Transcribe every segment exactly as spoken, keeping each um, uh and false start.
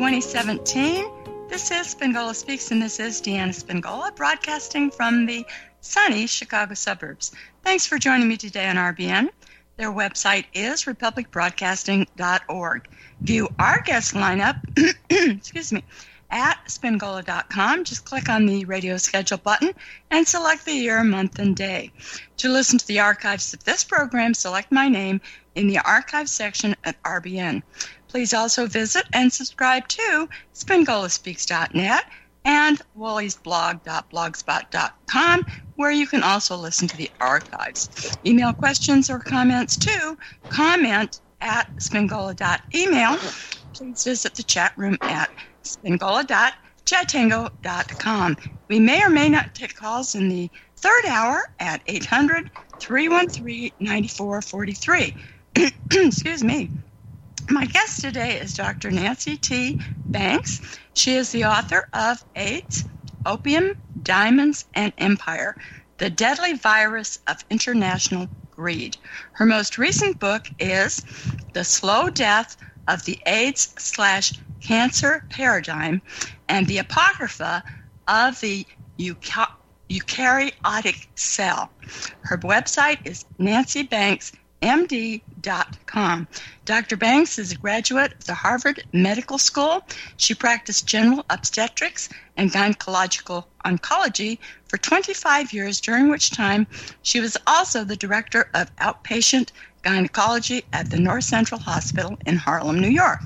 twenty seventeen. This is Spingola Speaks, and this is Deanna Spingola, broadcasting from the sunny Chicago suburbs. Thanks for joining me today on R B N. Their website is republic broadcasting dot org. View our guest lineup, excuse me, at spingola dot com. Just click on the radio schedule button and select the year, month, and day. To listen to the archives of this program, select my name in the archive section at R B N. Please also visit and subscribe to spingola speaks dot net and woolies blog dot blogspot dot com, where you can also listen to the archives. Email questions or comments to comment at spingola dot email. Please visit the chat room at spingola dot chatango dot com. We may or may not take calls in the third hour at eight hundred, three one three, nine four four three. Excuse me. My guest today is Doctor Nancy T. Banks. She is the author of AIDS, Opium, Diamonds, and Empire, The Deadly Virus of International Greed. Her most recent book is The Slow Death of the AIDS slash Cancer Paradigm and the Apocrypha of the Euca- Eukaryotic Cell. Her website is nancy banks m d dot com. Doctor Banks is a graduate of the Harvard Medical School. She practiced general obstetrics and gynecological oncology for twenty-five years, during which time she was also the director of outpatient gynecology at the North Central Hospital in Harlem, New York,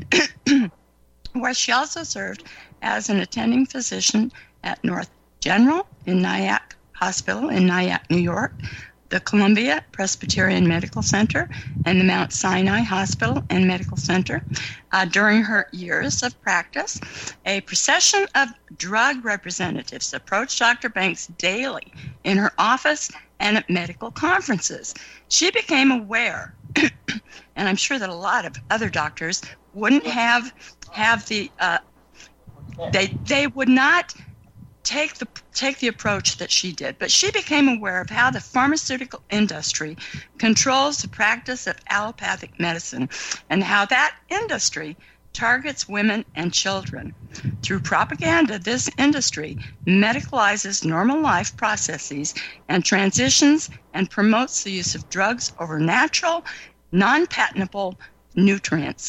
where she also served as an attending physician at North General in Nyack Hospital in Nyack, New York, the Columbia Presbyterian Medical Center, and the Mount Sinai Hospital and Medical Center. Uh, during her years of practice, a procession of drug representatives approached Doctor Banks daily in her office and at medical conferences. She became aware, and I'm sure that a lot of other doctors wouldn't have have the uh, they they would not take the take the approach that she did, but she became aware of how the pharmaceutical industry controls the practice of allopathic medicine and how that industry targets women and children. Through propaganda, this industry medicalizes normal life processes and transitions and promotes the use of drugs over natural, non-patentable nutrients.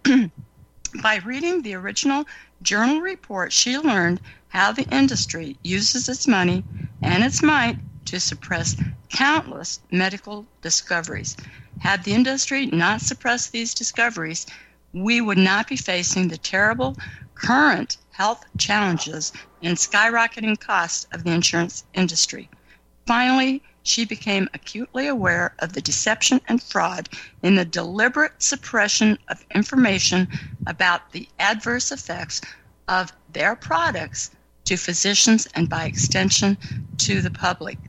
By reading the original journal report, she learned how the industry uses its money and its might to suppress countless medical discoveries. Had the industry not suppressed these discoveries, we would not be facing the terrible current health challenges and skyrocketing costs of the insurance industry. Finally, she became acutely aware of the deception and fraud in the deliberate suppression of information about the adverse effects of their products to physicians and, by extension, to the public.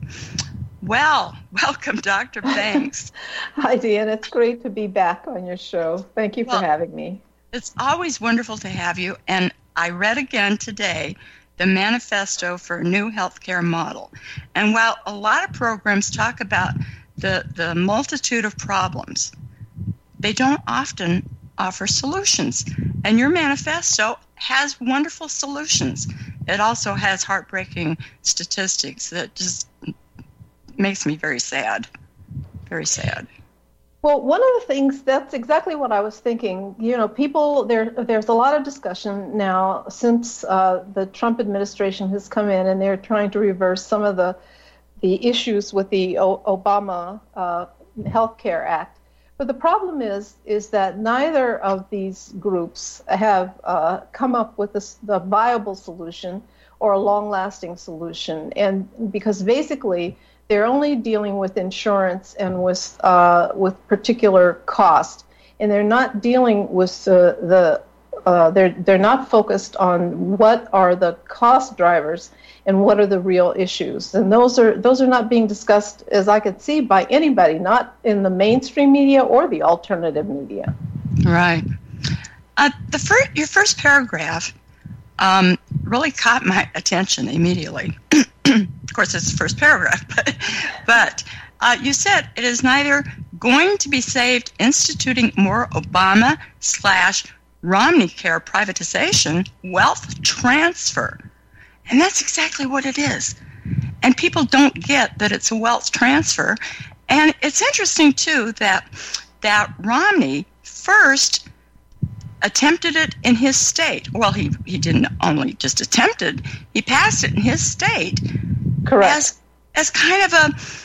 Well, welcome, Doctor Banks. Hi, Deanna. It's great to be back on your show. Thank you for well, having me. It's always wonderful to have you, and I read again today the Manifesto for a New Healthcare Model. And while a lot of programs talk about the, the multitude of problems, they don't often offer solutions. And your manifesto has wonderful solutions. It also has heartbreaking statistics that just makes me very sad, very sad. Well, one of the things, that's exactly what I was thinking. You know, people, there, there's a lot of discussion now since uh, the Trump administration has come in, and they're trying to reverse some of the the issues with the o- Obama uh, Health Care Act. But the problem is, is that neither of these groups have uh, come up with a, the viable solution or a long-lasting solution, and because basically they're only dealing with insurance and with uh, with particular cost, and they're not dealing with uh, the uh, they're they're not focused on what are the cost drivers and what are the real issues, and those are those are not being discussed, as I could see, by anybody, not in the mainstream media or the alternative media. Right. Uh, the first, your first paragraph um, really caught my attention immediately. Of course, it's the first paragraph, but, but uh, you said it is neither going to be saved instituting more Obama slash Romney Care privatization wealth transfer. And that's exactly what it is. And people don't get that it's a wealth transfer. And it's interesting, too, that that Romney first attempted it in his state. Well, he, he didn't only just attempted, he passed it in his state. Correct. As, as kind of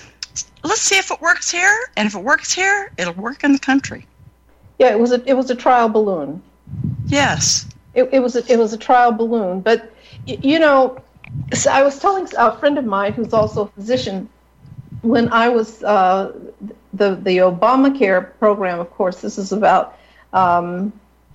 a, let's see if it works here, and if it works here, it'll work in the country. Yeah, it was a, it was a trial balloon. Yes. It, it was a, it was a trial balloon. But, you know, so I was telling a friend of mine who's also a physician, when I was, uh, the, the Obamacare program, of course, this is about, um,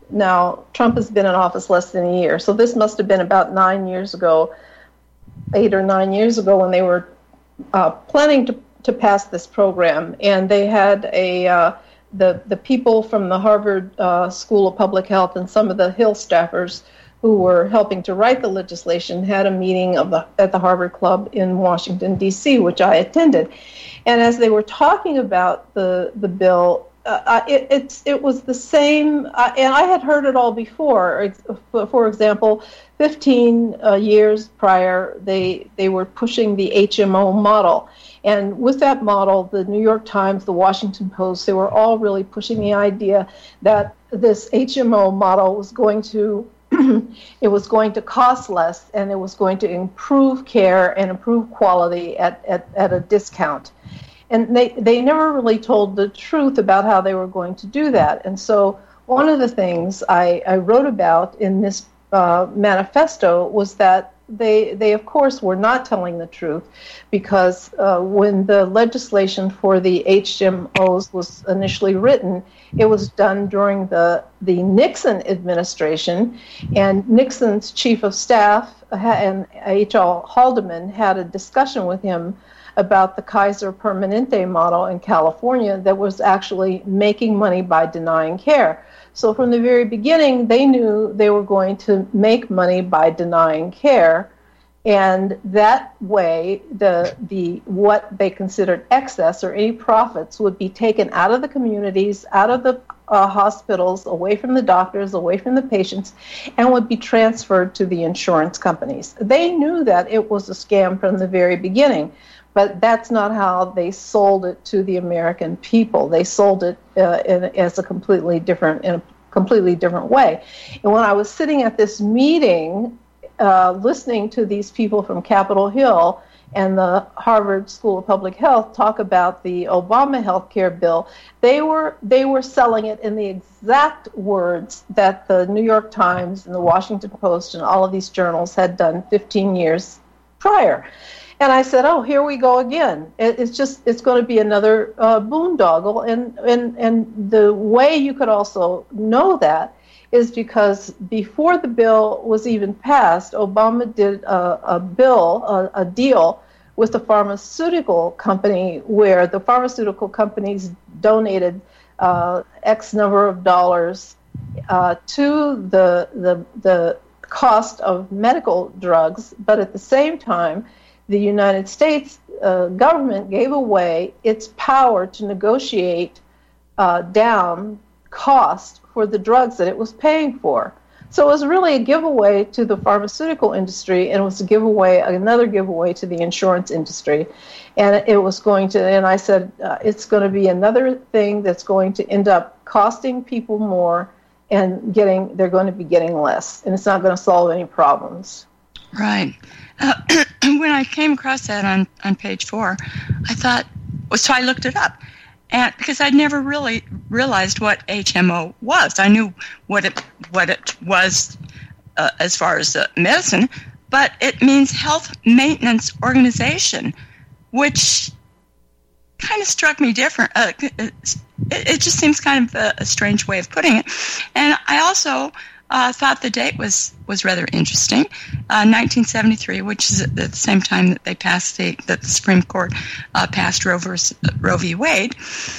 now Trump has been in office less than a year, so this must have been about nine years ago, eight or nine years ago when they were uh, planning to, to pass this program. And they had a, uh, the, the people from the Harvard uh, School of Public Health and some of the Hill staffers who were helping to write the legislation had a meeting of the, at the Harvard Club in Washington, D C, which I attended. And as they were talking about the, the bill, uh, it, it's, it was the same, uh, and I had heard it all before. For example, fifteen uh, years prior, they, they were pushing the H M O model. And with that model, the New York Times, the Washington Post, they were all really pushing the idea that this H M O model was going to it was going to cost less, and it was going to improve care and improve quality at, at, at a discount. And they, they never really told the truth about how they were going to do that. And so one of the things I, I wrote about in this uh, manifesto was that they, they, of course, were not telling the truth, because uh, when the legislation for the H M Os was initially written, it was done during the, the Nixon administration, and Nixon's chief of staff and H L Haldeman had a discussion with him about the Kaiser Permanente model in California that was actually making money by denying care. So from the very beginning, they knew they were going to make money by denying care, and that way, the the what they considered excess or any profits would be taken out of the communities, out of the uh, hospitals, away from the doctors, away from the patients, and would be transferred to the insurance companies. They knew that it was a scam from the very beginning, but that's not how they sold it to the American people. They sold it uh, in, as a completely different, in a completely different way. And when I was sitting at this meeting, uh, listening to these people from Capitol Hill and the Harvard School of Public Health talk about the Obama health care bill, they were they were selling it in the exact words that the New York Times and the Washington Post and all of these journals had done fifteen years prior. And I said, oh, here we go again. It, it's just, it's going to be another uh, boondoggle. And, and, and the way you could also know that is because before the bill was even passed, Obama did a, a bill, a, a deal with the pharmaceutical company where the pharmaceutical companies donated uh, X number of dollars uh, to the, the, the cost of medical drugs, but at the same time, the United States uh, government gave away its power to negotiate uh, down cost for the drugs that it was paying for. So it was really a giveaway to the pharmaceutical industry, and it was a giveaway, another giveaway to the insurance industry. And it was going to, and I said, uh, it's going to be another thing that's going to end up costing people more and getting, they're going to be getting less, and it's not going to solve any problems. Right. Uh, when I came across that on, on page four, I thought, so I looked it up, and because I'd never really realized what H M O was. I knew what it what it was uh, as far as uh, medicine, but it means Health Maintenance Organization, which kind of struck me different. Uh, it, it just seems kind of a, a strange way of putting it, and I also Uh, thought the date was, was rather interesting, uh, nineteen seventy-three, which is at the same time that they passed the that the Supreme Court uh, passed Roe versus Roe v. Wade.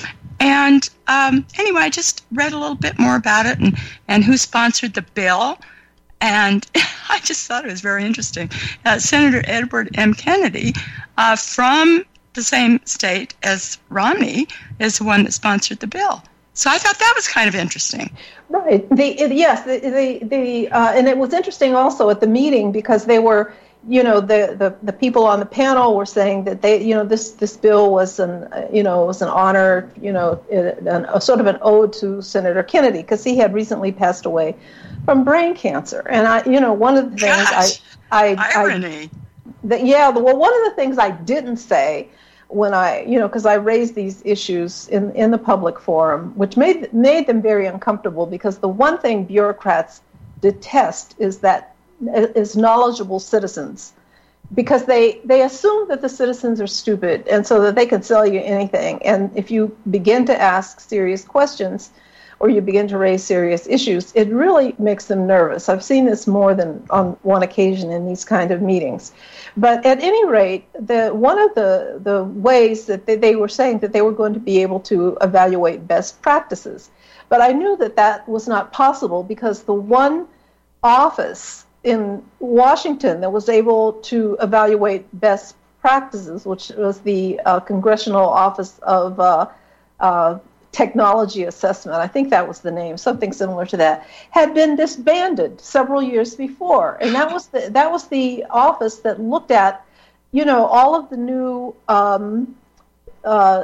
And um, anyway, I just read a little bit more about it and, and who sponsored the bill, and I just thought it was very interesting. Uh, Senator Edward M. Kennedy uh, from the same state as Romney is the one that sponsored the bill. So I thought that was kind of interesting. Right. The, it, yes, the, the, the uh, and it was interesting also at the meeting because they were, you know, the, the, the people on the panel were saying that they, you know, this, this bill was an, you know, was an honor, you know, an, a sort of an ode to Senator Kennedy because he had recently passed away from brain cancer. And I, you know, one of the things Gosh, I, I, irony. I the, yeah, well, one of the things I didn't say when I, you know, because I raised these issues in, in the public forum, which made made them very uncomfortable because the one thing bureaucrats detest is that is knowledgeable citizens, because they they assume that the citizens are stupid and so that they can sell you anything. And if you begin to ask serious questions or you begin to raise serious issues, it really makes them nervous. I've seen this more than on one occasion in these kind of meetings. But at any rate, the one of the, the ways that they, they were saying that they were going to be able to evaluate best practices. But I knew that that was not possible because the one office in Washington that was able to evaluate best practices, which was the uh, Congressional Office of uh, uh, Technology Assessment, I think that was the name, something similar to that, had been disbanded several years before. And that was the, that was the office that looked at, you know, all of the new um, uh,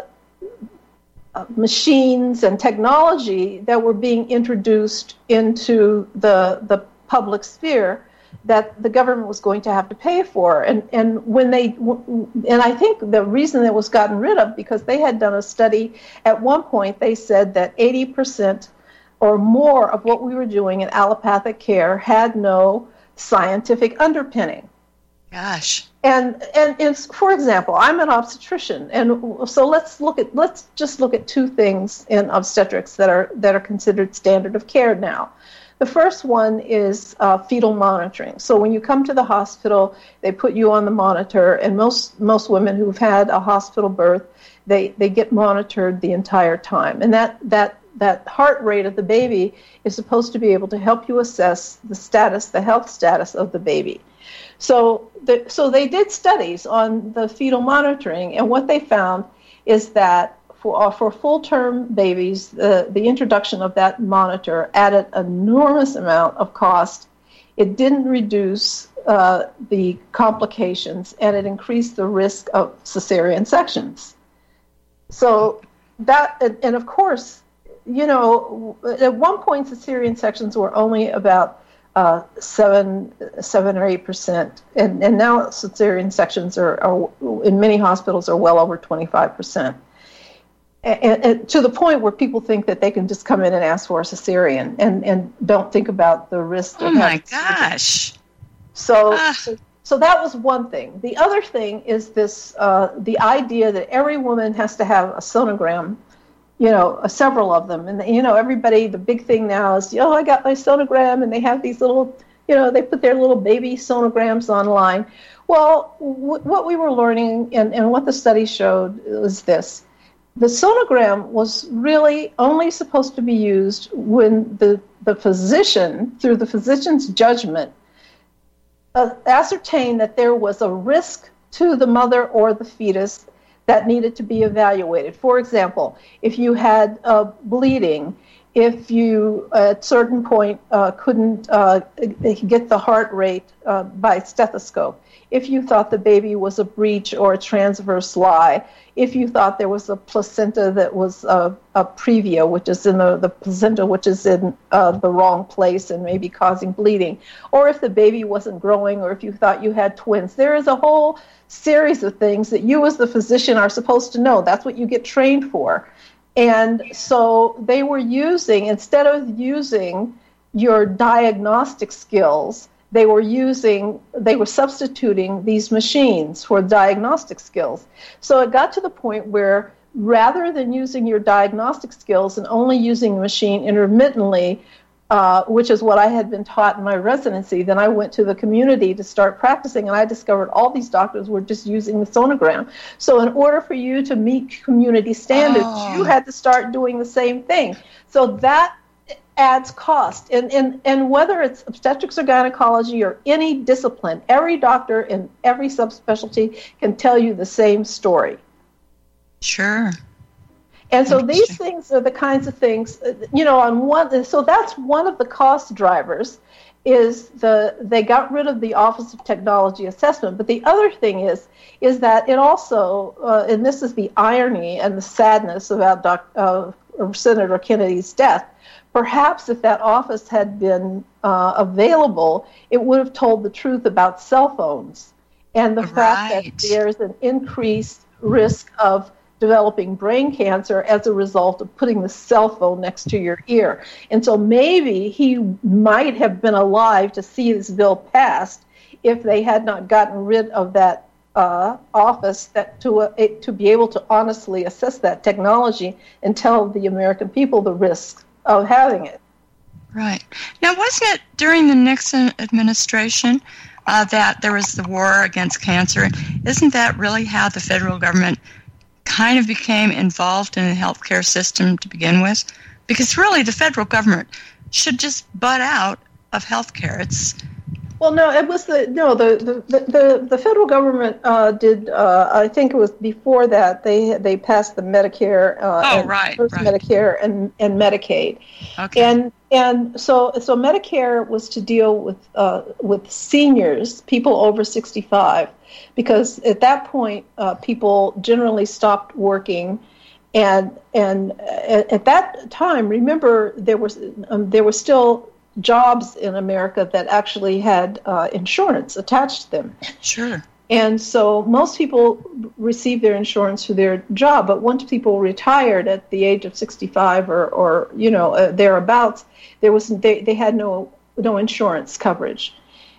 machines and technology that were being introduced into the the public sphere that the government was going to have to pay for. And and when they and I think the reason it was gotten rid of, because they had done a study at one point, they said that eighty percent or more of what we were doing in allopathic care had no scientific underpinning. Gosh. And and it's, for example, I'm an obstetrician, and so let's look at let's just look at two things in obstetrics that are that are considered standard of care now. The first one is uh, fetal monitoring. So when you come to the hospital, they put you on the monitor, and most most women who've had a hospital birth, they, they get monitored the entire time. And that, that, that heart rate of the baby is supposed to be able to help you assess the status, the health status of the baby. So, the, so they did studies on the fetal monitoring, and what they found is that For, for full-term babies, uh, the introduction of that monitor added an enormous amount of cost. It didn't reduce uh, the complications, and it increased the risk of cesarean sections. So that, and, and of course, you know, at one point cesarean sections were only about uh, seven, seven or eight percent, and, and now cesarean sections are, are in many hospitals are well over twenty-five percent. And, and to the point where people think that they can just come in and ask for a cesarean and, and don't think about the risk. Oh, my gosh. So, uh. so so that was one thing. The other thing is this, uh, the idea that every woman has to have a sonogram, you know, uh, several of them. And, you know, everybody, the big thing now is, oh, I got my sonogram, and they have these little, you know, they put their little baby sonograms online. Well, w- what we were learning and, and what the study showed was this. The sonogram was really only supposed to be used when the, the physician, through the physician's judgment, uh, ascertained that there was a risk to the mother or the fetus that needed to be evaluated. For example, if you had uh, bleeding, if you at a certain point uh, couldn't uh, get the heart rate uh, by stethoscope, if you thought the baby was a breech or a transverse lie, if you thought there was a placenta that was a, a previa, which is in the, the placenta, which is in uh, the wrong place and maybe causing bleeding, or if the baby wasn't growing, or if you thought you had twins. There is a whole series of things that you as the physician are supposed to know. That's what you get trained for. And so they were using, instead of using your diagnostic skills, they were using, they were substituting these machines for diagnostic skills. So it got to the point where rather than using your diagnostic skills and only using the machine intermittently, uh, which is what I had been taught in my residency, then I went to the community to start practicing, and I discovered all these doctors were just using the sonogram. So in order for you to meet community standards, oh. you had to start doing the same thing. So that adds cost. And, and, and whether it's obstetrics or gynecology or any discipline, every doctor in every subspecialty can tell you the same story. Sure. And so these things are the kinds of things, you know, on one, so that's one of the cost drivers is the, they got rid of the Office of Technology Assessment. But the other thing is, is that it also, uh, and this is the irony and the sadness about Doc, uh, Senator Kennedy's death, perhaps if that office had been uh, available, it would have told the truth about cell phones and the right. fact that there's an increased risk of developing brain cancer as a result of putting the cell phone next to your ear. And so maybe he might have been alive to see this bill passed if they had not gotten rid of that uh, office that to uh, it, to be able to honestly assess that technology and tell the American people the risks of having it. Right. Now, wasn't it during the Nixon administration uh, that there was the war against cancer? Isn't that really how the federal government kind of became involved in the healthcare system to begin with? Because really the federal government should just butt out of healthcare. It's Well, no, it was the no the the the, the federal government uh, did. Uh, I think it was before that they they passed the Medicare. Uh, oh, and right, first right. Medicare and and Medicaid. Okay. And and so so Medicare was to deal with uh, with seniors, people over sixty-five, because at that point uh, people generally stopped working. And and at, at that time, remember there was um, there was still jobs in America that actually had uh, insurance attached to them. Sure. And so most people received their insurance through their job, but once people retired at the age of sixty-five or, or you know, uh, thereabouts, there was they, they had no no insurance coverage.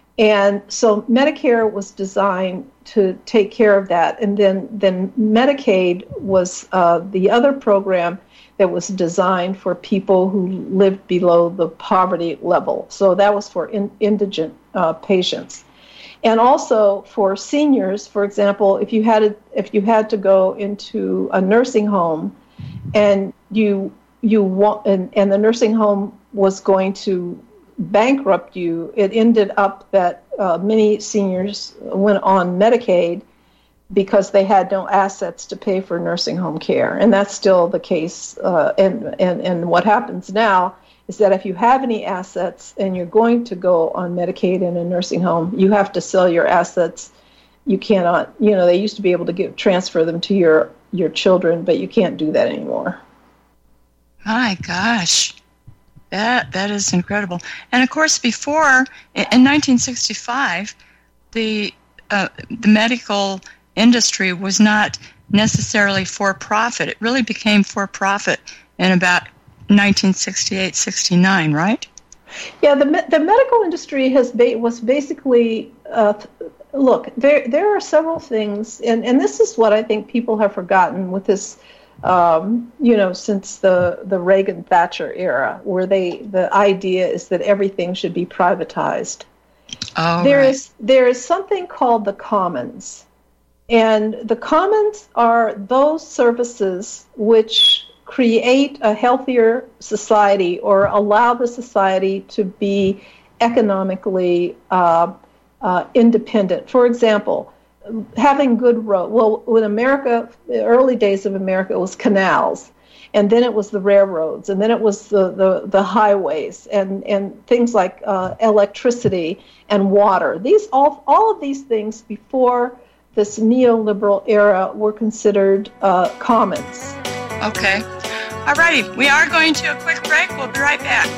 And so Medicare was designed to take care of that. And then, then Medicaid was uh, the other program that was designed for people who lived below the poverty level. So that was for in, indigent uh, patients. And also for seniors, for example, if you had a, if you had to go into a nursing home and you you want and, and the nursing home was going to bankrupt you, it ended up that uh, many seniors went on Medicaid because they had no assets to pay for nursing home care. And that's still the case. Uh, and, and, and what happens now is that if you have any assets and you're going to go on Medicaid in a nursing home, you have to sell your assets. You cannot, you know, they used to be able to give, transfer them to your, your children, but you can't do that anymore. My gosh. That that is incredible. And of course, before in nineteen sixty-five, the uh, the medical industry was not necessarily for profit. It really became for profit in about nineteen sixty-eight, sixty-nine, right? Yeah, the the medical industry has ba- was basically uh, look. There there are several things, and, and this is what I think people have forgotten with this. Um, you know, since the, the Reagan-Thatcher era, where they the idea is that everything should be privatized. Oh, there right. is there is something called the commons, and the commons are those services which create a healthier society or allow the society to be economically uh, uh, independent. For example, having good road. Well, in America, the early days of America, it was canals, and then it was the railroads, and then it was the, the, the highways, and, and things like uh, electricity and water. These all all of these things before this neoliberal era were considered uh, commons. Okay. All righty. We are going to a quick break. We'll be right back.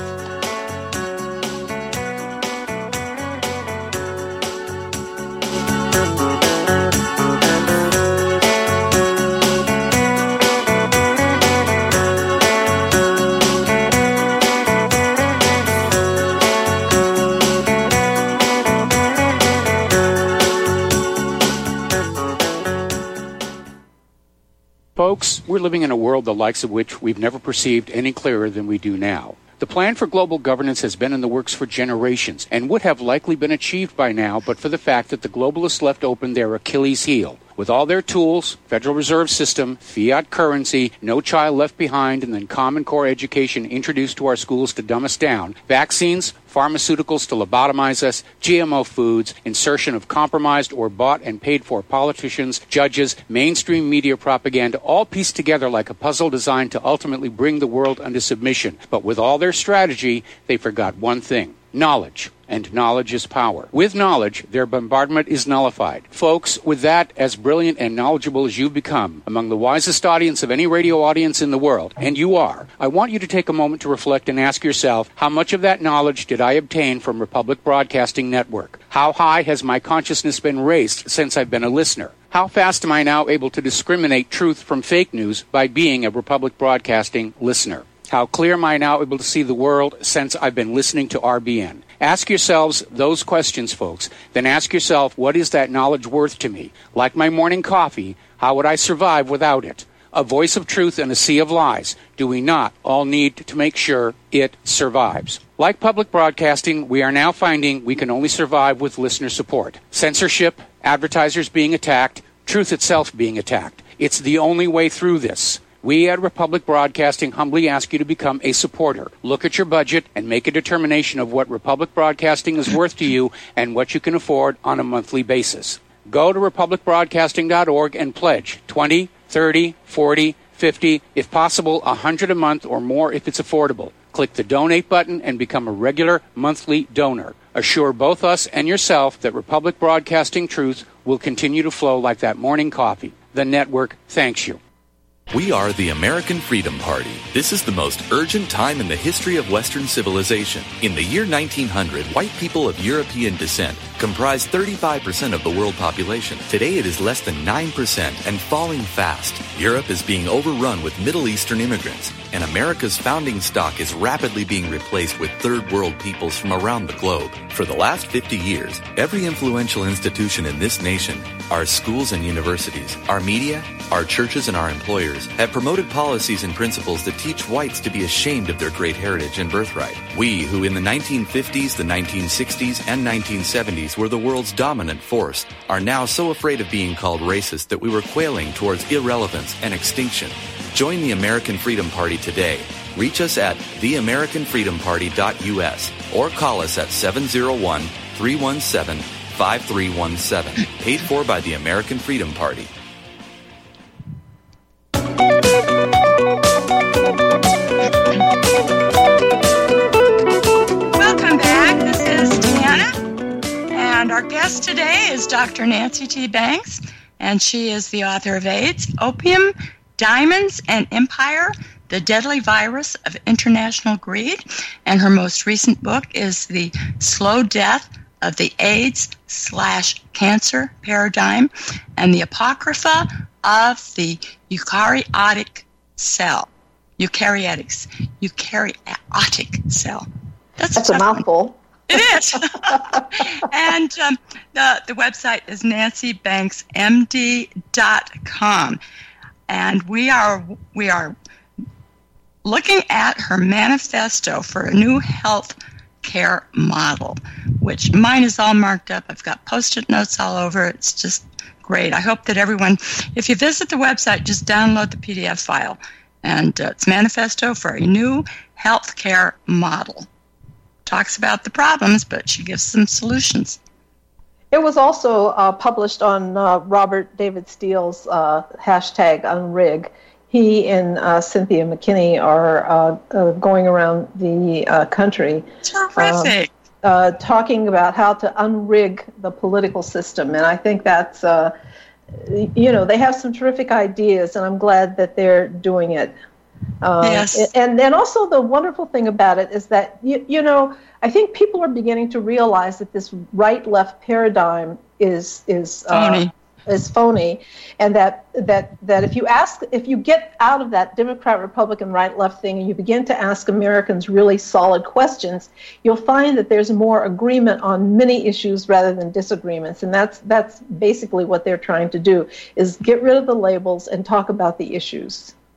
Folks, we're living in a world the likes of which we've never perceived any clearer than we do now. The plan for global governance has been in the works for generations and would have likely been achieved by now but for the fact that the globalists left open their Achilles heel. With all their tools, Federal Reserve System, fiat currency, no child left behind, and then Common Core education introduced to our schools to dumb us down, vaccines, pharmaceuticals to lobotomize us, G M O foods, insertion of compromised or bought and paid for politicians, judges, mainstream media propaganda, all pieced together like a puzzle designed to ultimately bring the world under submission. But with all their strategy, they forgot one thing: knowledge. And knowledge is power. With knowledge, their bombardment is nullified. Folks, with that, as brilliant and knowledgeable as you've become, among the wisest audience of any radio audience in the world, and you are, I want you to take a moment to reflect and ask yourself, how much of that knowledge did I obtain from Republic Broadcasting Network? How high has my consciousness been raised since I've been a listener? How fast am I now able to discriminate truth from fake news by being a Republic Broadcasting listener? How clear am I now able to see the world since I've been listening to R B N? Ask yourselves those questions, folks. Then ask yourself, what is that knowledge worth to me? Like my morning coffee, how would I survive without it? A voice of truth in a sea of lies. Do we not all need to make sure it survives? Like public broadcasting, we are now finding we can only survive with listener support. Censorship, advertisers being attacked, truth itself being attacked. It's the only way through this. We at Republic Broadcasting humbly ask you to become a supporter. Look at your budget and make a determination of what Republic Broadcasting is worth to you and what you can afford on a monthly basis. Go to republic broadcasting dot org and pledge twenty, thirty, forty, fifty, if possible, one hundred a month or more if it's affordable. Click the donate button and become a regular monthly donor. Assure both us and yourself that Republic Broadcasting truth will continue to flow like that morning coffee. The network thanks you. We are the American Freedom Party. This is the most urgent time in the history of Western civilization. In the year nineteen hundred, white people of European descent comprised thirty-five percent of the world population. Today it is less than nine percent and falling fast. Europe is being overrun with Middle Eastern immigrants, and America's founding stock is rapidly being replaced with third world peoples from around the globe. For the last fifty years, every influential institution in this nation, our schools and universities, our media, our churches, and our employers have promoted policies and principles that teach whites to be ashamed of their great heritage and birthright. We, who in the nineteen fifties, the nineteen sixties, and nineteen seventies were the world's dominant force, are now so afraid of being called racist that we were quailing towards irrelevance and extinction. Join the American Freedom Party today. Reach us at the american freedom party dot u s or call us at seven oh one, three one seven, five three one seven. Paid for by the American Freedom Party. Welcome back. This is Deanna, and our guest today is Doctor Nancy T. Banks, and she is the author of AIDS, Opium, Diamonds, and Empire, The Deadly Virus of International Greed, and her most recent book is The Slow Death of the AIDS slash Cancer Paradigm and the Apocrypha of the Eukaryotic Cell. Eukaryotics. Eukaryotic cell. That's, That's a, a mouthful. One. It is. And um, the, the website is nancy banks m d dot com. And we are we are looking at her manifesto for a new health care model, which mine is all marked up. I've got Post-it notes all over. It's just great. I hope that everyone, if you visit the website, just download the P D F file. And uh, it's Manifesto for a New Health Care Model. Talks about the problems, but she gives some solutions. It was also uh, published on uh, Robert David Steele's uh, hashtag Unrig. He and uh, Cynthia McKinney are uh, uh, going around the uh, country. Terrific. Um, uh, talking about how to unrig the political system. And I think that's, uh, you know, they have some terrific ideas, and I'm glad that they're doing it. Uh, yes. And and also the wonderful thing about it is that, you, you know, I think people are beginning to realize that this right-left paradigm is is uh, phony. is phony, and that that that if you ask, if you get out of that Democrat, Republican, right-left thing, and you begin to ask Americans really solid questions, you'll find that there's more agreement on many issues rather than disagreements, and that's that's basically what they're trying to do, is get rid of the labels and talk about the issues.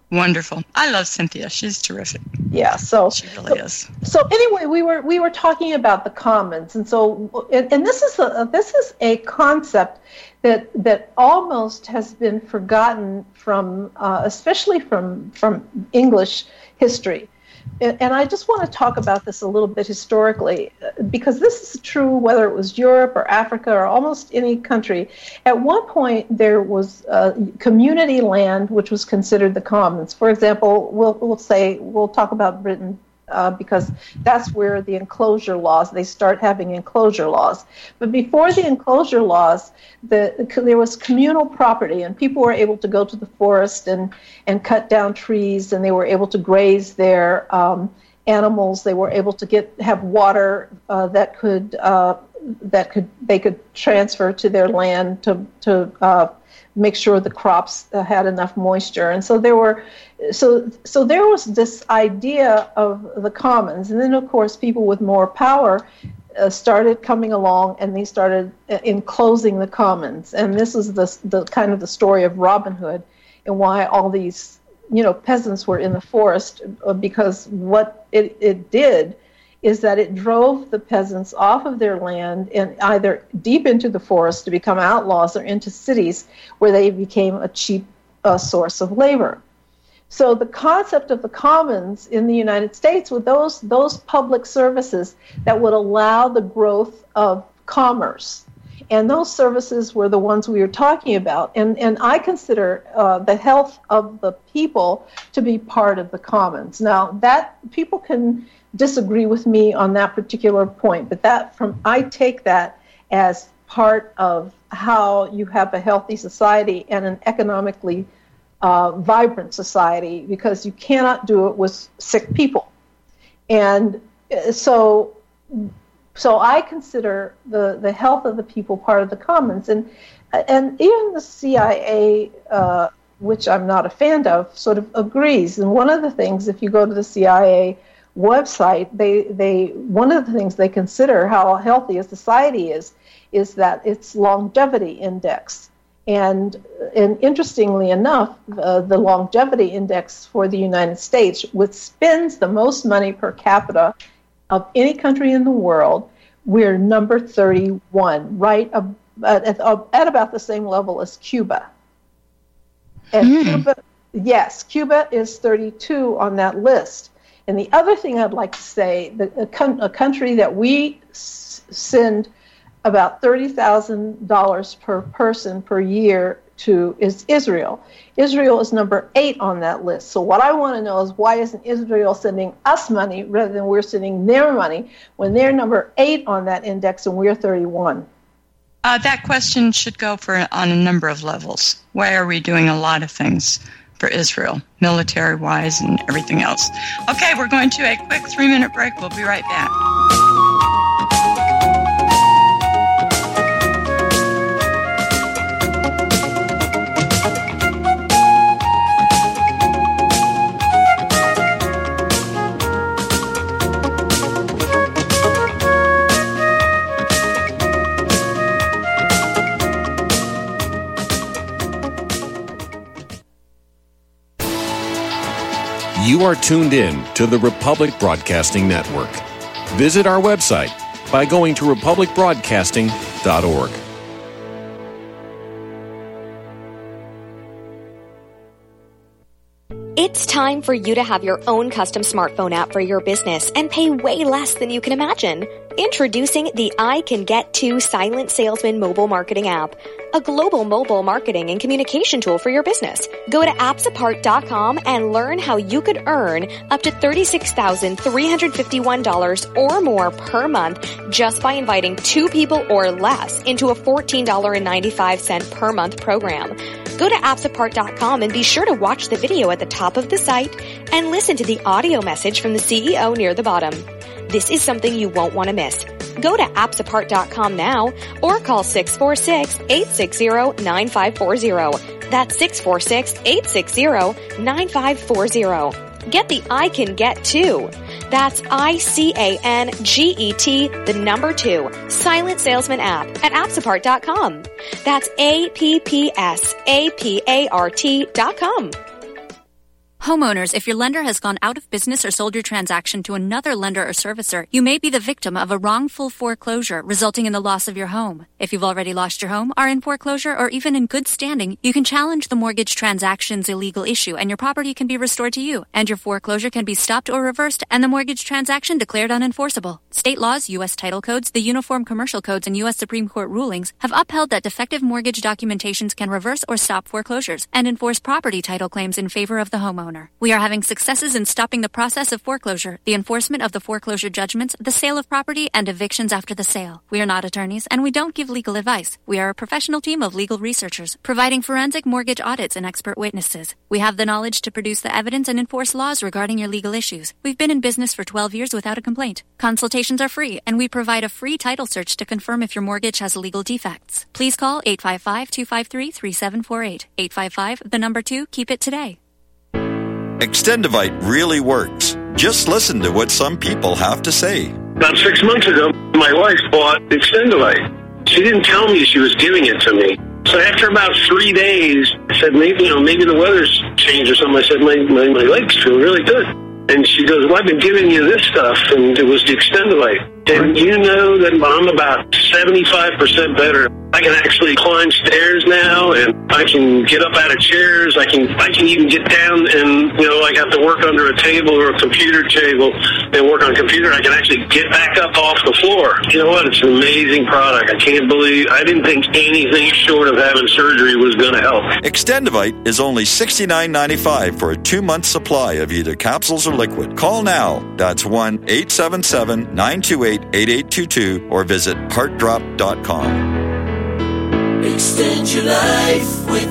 Wonderful. I love Cynthia. She's terrific. Yeah, so she really so, is. So anyway, we were we were talking about the commons, and so and, and this is a this is a concept that that almost has been forgotten from uh, especially from from English history. And I just want to talk about this a little bit historically, because this is true whether it was Europe or Africa or almost any country. At one point, there was uh, community land, which was considered the commons. For example, we'll, we'll say, we'll talk about Britain uh, because that's where the enclosure laws, they start having enclosure laws. But before the enclosure laws, the, there was communal property, and people were able to go to the forest and, and cut down trees, and they were able to graze their um, animals. They were able to get have water uh, that could uh, that could they could transfer to their land to to uh, make sure the crops uh, had enough moisture. And so there were so so there was this idea of the commons, and then of course people with more power Uh, started coming along, and they started uh, enclosing the commons. And this is the the kind of the story of Robin Hood, and why all these you know peasants were in the forest, uh, because what it, it did is that it drove the peasants off of their land and either deep into the forest to become outlaws, or into cities where they became a cheap uh, source of labor. So the concept of the commons in the United States were those those public services that would allow the growth of commerce. And those services were the ones we were talking about. And, and I consider uh, the health of the people to be part of the commons. Now, that people can disagree with me on that particular point, but that from I take that as part of how you have a healthy society and an economically Uh, vibrant society, because you cannot do it with sick people. And so so I consider the, the health of the people part of the commons. And and even the C I A, uh, which I'm not a fan of, sort of agrees. And one of the things, if you go to the C I A website, they, they one of the things they consider how healthy a society is, is that its longevity index. And, and interestingly enough, uh, the longevity index for the United States, which spends the most money per capita of any country in the world, we're number thirty-one, right ab- at, at about the same level as Cuba. And mm. Cuba, yes, Cuba is thirty-two on that list. And the other thing I'd like to say, that a, con- a country that we s- send about thirty thousand dollars per person per year to is Israel. Israel is number eight on that list. So what I want to know is, why isn't Israel sending us money rather than we're sending their money when they're number eight on that index and we're thirty-one? Uh, that question should go for on a number of levels. Why are we doing a lot of things for Israel, military-wise and everything else? Okay, we're going to a quick three-minute break. We'll be right back. You are tuned in to the Republic Broadcasting Network. Visit our website by going to republic broadcasting dot org. It's time for you to have your own custom smartphone app for your business and pay way less than you can imagine. Introducing the I Can Get To Silent Salesman mobile marketing app, a global mobile marketing and communication tool for your business. Go to apps apart dot com and learn how you could earn up to thirty-six thousand three hundred fifty-one dollars or more per month just by inviting two people or less into a fourteen dollars and ninety-five cents per month program. Go to apps apart dot com and be sure to watch the video at the top of the site and listen to the audio message from the C E O near the bottom. This is something you won't want to miss. Go to apps apart dot com now or call six four six, eight six zero, nine five four zero. That's six four six, eight six zero, nine five four zero. Get the I Can Get To. That's I C A N G E T, the number two, Silent Salesman app at apps apart dot com. That's A P P S A P A R T dot com. Homeowners, if your lender has gone out of business or sold your transaction to another lender or servicer, you may be the victim of a wrongful foreclosure resulting in the loss of your home. If you've already lost your home, are in foreclosure, or even in good standing, you can challenge the mortgage transaction's illegal issue and your property can be restored to you, and your foreclosure can be stopped or reversed and the mortgage transaction declared unenforceable. State laws, U S title codes, the Uniform Commercial Codes, and U S Supreme Court rulings have upheld that defective mortgage documentations can reverse or stop foreclosures and enforce property title claims in favor of the homeowner. We are having successes in stopping the process of foreclosure, the enforcement of the foreclosure judgments, the sale of property, and evictions after the sale. We are not attorneys, and we don't give legal advice. We are a professional team of legal researchers, providing forensic mortgage audits and expert witnesses. We have the knowledge to produce the evidence and enforce laws regarding your legal issues. We've been in business for twelve years without a complaint. Consultations are free, and we provide a free title search to confirm if your mortgage has legal defects. Please call eight five five, two five three, three seven four eight. eight five five, the number two, keep it today. Extendivite really works. Just listen to what some people have to say. About six months ago, my wife bought Extendivite. She didn't tell me she was giving it to me. So after about three days, I said, maybe, you know, maybe the weather's changed or something. I said, my, my, my legs feel really good. And she goes, well, I've been giving you this stuff, and it was the Extendivite. And you know that I'm about seventy-five percent better. I can actually climb stairs now, and I can get up out of chairs. I can I can even get down and, you know, I have to work under a table or a computer table and work on a computer. I can actually get back up off the floor. You know what? It's an amazing product. I can't believe, I didn't think anything short of having surgery was going to help. Extendivite is only sixty-nine dollars and ninety-five cents for a two-month supply of either capsules or liquid. Call now. That's one eight seven seven, nine two eight, eight eight two two or visit heart drop dot com. Extend your life with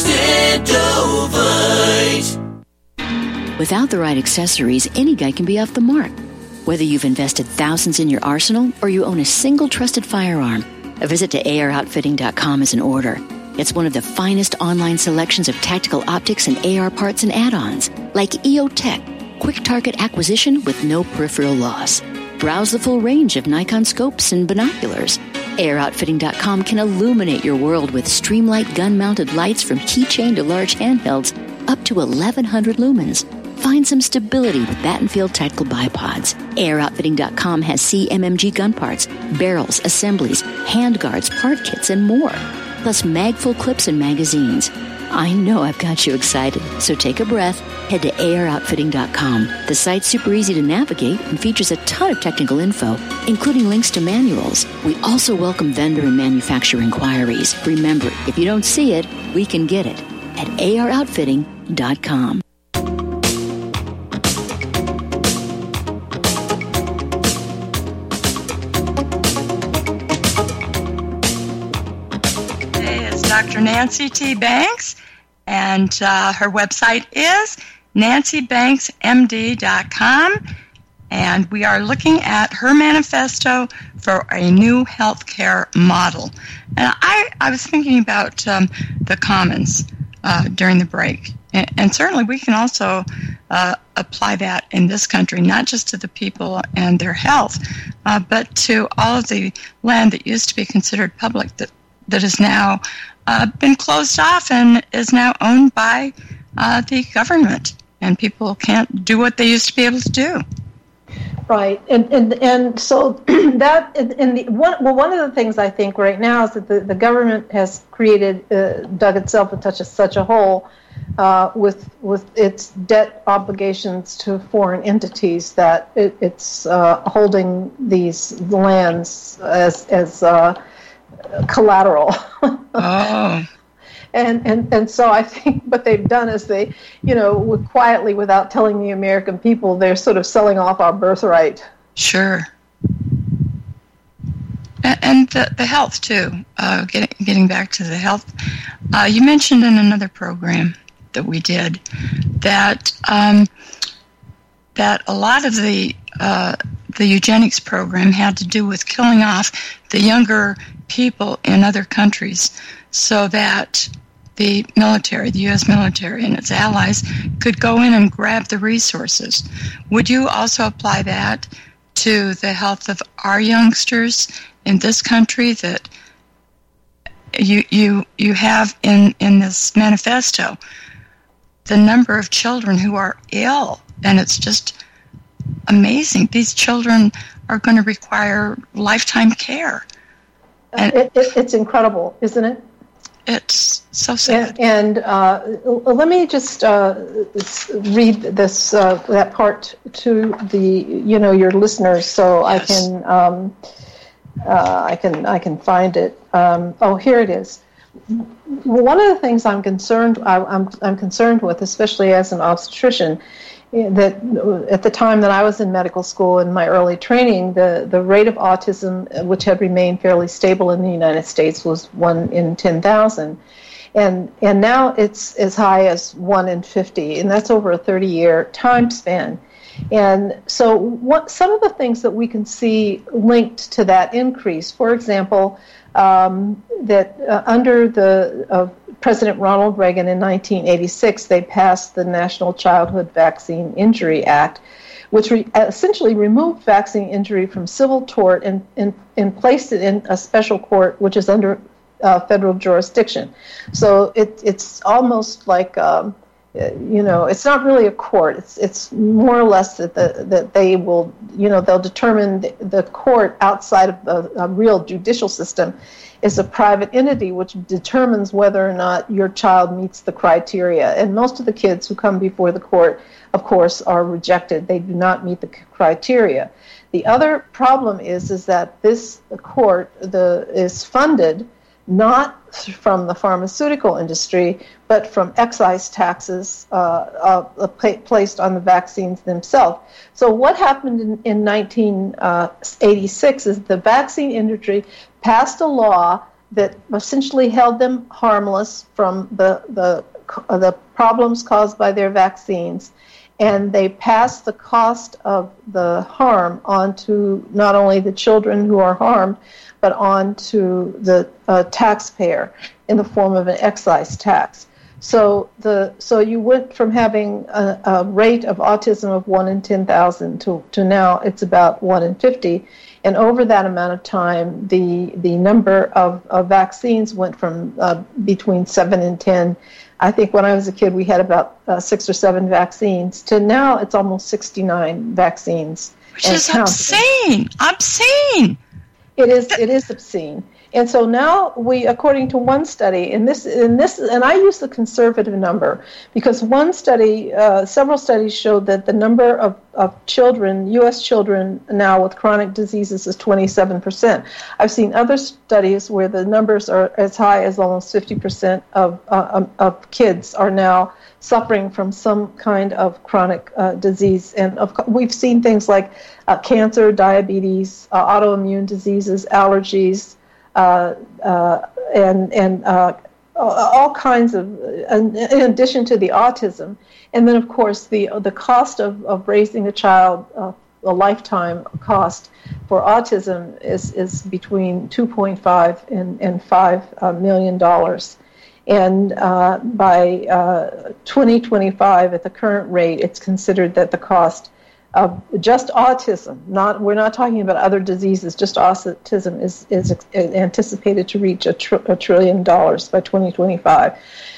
Extendovite. Without the right accessories, any guy can be off the mark. Whether you've invested thousands in your arsenal or you own a single trusted firearm, a visit to A R outfitting dot com is in order. It's one of the finest online selections of tactical optics and A R parts and add-ons, like E O Tech, quick target acquisition with no peripheral loss. Browse the full range of Nikon scopes and binoculars. A R outfitting dot com can illuminate your world with Streamlight gun-mounted lights from keychain to large handhelds up to eleven hundred lumens. Find some stability with Battenfield tactical bipods. A R outfitting dot com has C M M G gun parts, barrels, assemblies, handguards, part kits, and more. Plus mag-full clips and magazines. I know I've got you excited, so take a breath. Head to A R outfitting dot com. The site's super easy to navigate and features a ton of technical info, including links to manuals. We also welcome vendor and manufacturer inquiries. Remember, if you don't see it, we can get it at A R outfitting dot com. Today is Doctor Nancy T. Banks, and uh, her website is nancy banks m d dot com, and we are looking at her manifesto for a new healthcare model. And I, I was thinking about um, the commons uh, during the break, and, and certainly we can also uh, apply that in this country, not just to the people and their health, uh, but to all of the land that used to be considered public that, that has now uh, been closed off and is now owned by uh, the government. And people can't do what they used to be able to do. Right, and and and so that in the one well one of the things I think right now is that the, the government has created uh, dug itself into such a, such a hole uh, with with its debt obligations to foreign entities that it, it's uh, holding these lands as as uh, collateral. Oh. And, and and so I think what they've done is they, you know, quietly, without telling the American people, they're sort of selling off our birthright. Sure. And the, the health, too. Uh, getting, getting back to the health. Uh, you mentioned in another program that we did that um, that a lot of the uh, the eugenics program had to do with killing off the younger people in other countries so that the military, the U S military and its allies, could go in and grab the resources. Would you also apply that to the health of our youngsters in this country that you you you have in, in this manifesto? the number of children who are ill, and it's just amazing. These children are going to require lifetime care. And it, it, it's incredible, isn't it? It's so sad. And, and uh, let me just uh, read this uh, that part to the you know your listeners, so yes. I can um, uh, I can I can find it. Um, oh, here it is. One of the things I'm concerned I, I'm I'm concerned with, especially as an obstetrician, that at the time that I was in medical school in my early training, the, the rate of autism, which had remained fairly stable in the United States, was one in ten thousand. And and now it's as high as one in fifty, and that's over a thirty-year time span. And so what, some of the things that we can see linked to that increase, for example, um, that uh, under the uh, President Ronald Reagan in nineteen eighty-six, they passed the National Childhood Vaccine Injury Act, which re- essentially removed vaccine injury from civil tort and, and, and placed it in a special court, which is under uh, federal jurisdiction. So it, it's almost like, um, you know, it's not really a court. It's it's more or less that the, that they will, you know, they'll determine the, the court outside of a, a real judicial system is a private entity which determines whether or not your child meets the criteria. And most of the kids who come before the court, of course, are rejected. They do not meet the criteria. The other problem is is that this court the is funded not from the pharmaceutical industry, but from excise taxes uh, uh, placed on the vaccines themselves. So what happened in, in nineteen eighty-six is the vaccine industry passed a law that essentially held them harmless from the the, uh, the problems caused by their vaccines, and they passed the cost of the harm onto not only the children who are harmed, but on to the uh, taxpayer in the form of an excise tax. So the so you went from having a, a rate of autism of one in ten thousand to, to now it's about one in fifty. And over that amount of time, the the number of, of vaccines went from uh, between seven and ten. I think when I was a kid, we had about uh, six or seven vaccines, to now it's almost sixty-nine vaccines. Which is obscene, obscene. It is it is obscene. And so now we, according to one study, and this and this and I use the conservative number because one study, uh, several studies showed that the number of, of children, U S children now with chronic diseases is twenty-seven percent. I've seen other studies where the numbers are as high as almost fifty percent of uh, of kids are now suffering from some kind of chronic uh, disease. And of, we've seen things like uh, cancer, diabetes, uh, autoimmune diseases, allergies, uh, uh, and and uh, all kinds of, in addition to the autism. And then, of course, the the cost of, of raising a child, uh, a lifetime cost for autism is, is between two point five and, and five uh, million dollars. And uh, by uh, twenty twenty-five, at the current rate, it's considered that the cost of just autism, not we're not talking about other diseases, just autism is is anticipated to reach a, tr- a trillion dollars by twenty twenty-five.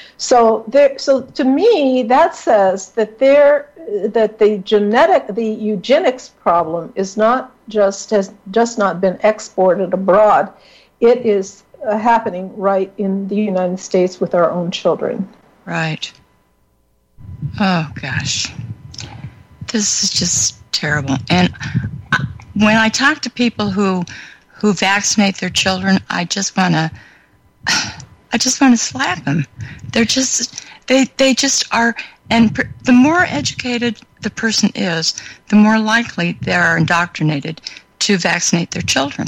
So there, so to me, that says that there that the genetic, the eugenics problem is not just has just not been exported abroad. It is Uh, happening right in the United States with our own children. Right. Oh, gosh. This is just terrible. And when I talk to people who who vaccinate their children, I just want to I just want to slap them. They're just they they just are, and per, the more educated the person is, the more likely they are indoctrinated to vaccinate their children.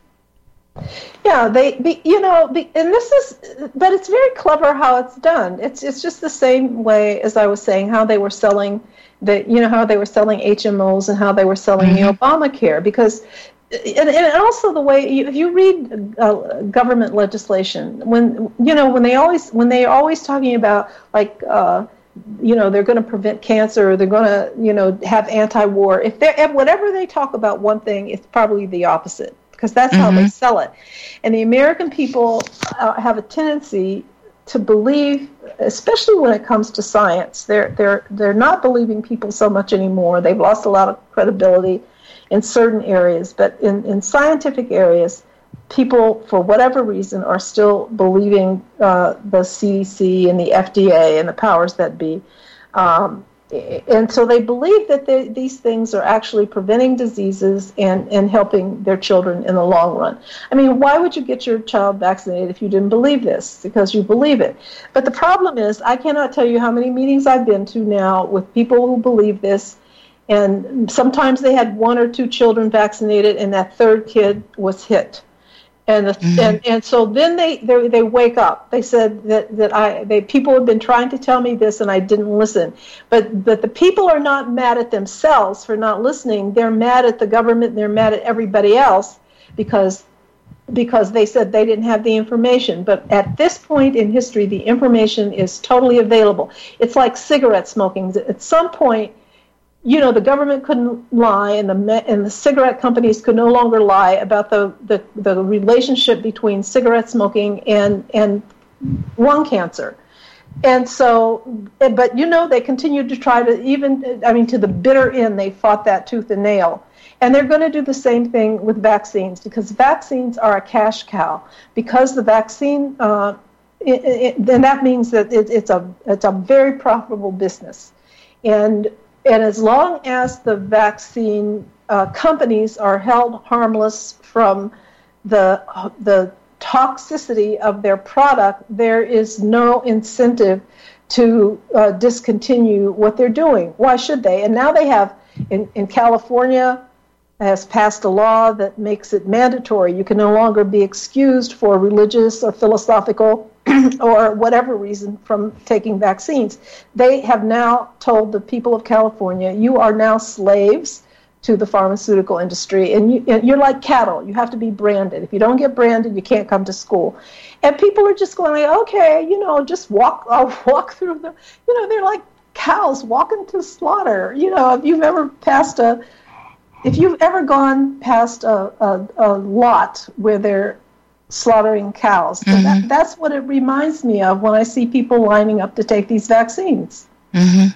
Yeah, they, be, you know, be, and this is, but it's very clever how it's done. It's it's just the same way as I was saying, how they were selling the, you know, how they were selling H M Os and how they were selling mm-hmm. the Obamacare, because, and, and also the way you, if you read uh, government legislation, when you know when they always when they are always talking about like. Uh, you know, they're going to prevent cancer, or they're going to, you know, have anti-war. If they're, if whatever they talk about one thing, it's probably the opposite, because that's mm-hmm. how they sell it. And the American people uh, have a tendency to believe, especially when it comes to science. They're they're they're not believing people so much anymore. They've lost a lot of credibility in certain areas, but in, in scientific areas, people, for whatever reason, are still believing uh, the C D C and the F D A and the powers that be. Um, and so they believe that they, these things are actually preventing diseases and, and helping their children in the long run. I mean, why would you get your child vaccinated if you didn't believe this? Because you believe it. But the problem is, I cannot tell you how many meetings I've been to now with people who believe this. And sometimes they had one or two children vaccinated, and that third kid was hit. And the, mm-hmm. and and so then they, they they wake up. They said that that I they people have been trying to tell me this, and I didn't listen. But but the people are not mad at themselves for not listening. They're mad at the government. And they're mad at everybody else because because they said they didn't have the information. But at this point in history, the information is totally available. It's like cigarette smoking. At some point, you know, the government couldn't lie, and the and the cigarette companies could no longer lie about the, the, the relationship between cigarette smoking and and lung cancer. And so, but you know, they continued to try to even, I mean, to the bitter end, they fought that tooth and nail. And they're going to do the same thing with vaccines, because vaccines are a cash cow. Because the vaccine, uh, it, it, then that means that it, it's a it's a very profitable business. And And as long as the vaccine uh, companies are held harmless from the the toxicity of their product, there is no incentive to uh, discontinue what they're doing. Why should they? And now they have, in, in California, has passed a law that makes it mandatory. You can no longer be excused for religious or philosophical or whatever reason from taking vaccines. They have now told the people of California, you are now slaves to the pharmaceutical industry, and, you, and you're like cattle. You have to be branded. If you don't get branded, you can't come to school. And people are just going like, okay, you know, just walk, I'll walk through the, you know, they're like cows walking to slaughter. You know, if you've ever passed a, if you've ever gone past a, a, a lot where they're slaughtering cows, mm-hmm. that, that's what it reminds me of when I see people lining up to take these vaccines. Mm-hmm.